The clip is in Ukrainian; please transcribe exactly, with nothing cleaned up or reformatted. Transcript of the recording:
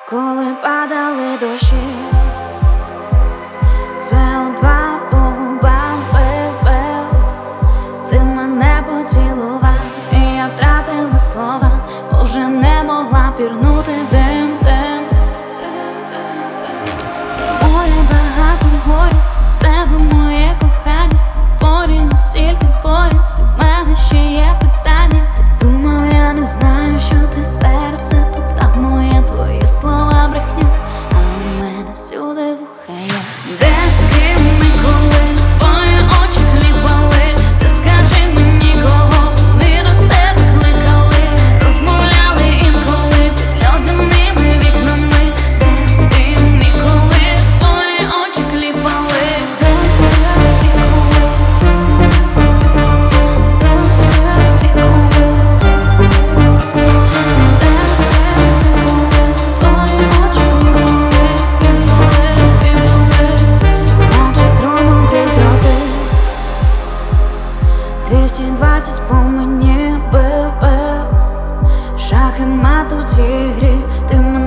коли падали дощі, це у два по губам бив-бив. Ти мене поцілував, і я втратила слова, бо вже не могла пірнути в дим, дим. Моє багато горя, тебе моє кохання, на дворі настільки двоє, і в мене ще є питання. Ти думав, я не знаю, що ти серце топтав моє, твої слова брехня, а у мене всюди вуха є. Де, з ким і коли твої очі хлібали, ти скажи мені, кого вони до себе кликали, розмовляли інколи під льодяними вікнами. Де, з ким і коли твої очі кліпали, де, з ким і коли, де, з ким і коли, де, з ким і коли твої очі кліпали, кліпали, кліпали, наче струмом крізь дроти. Двісті двадцять по мені бив-бив, шах і мат у цій грі. Ти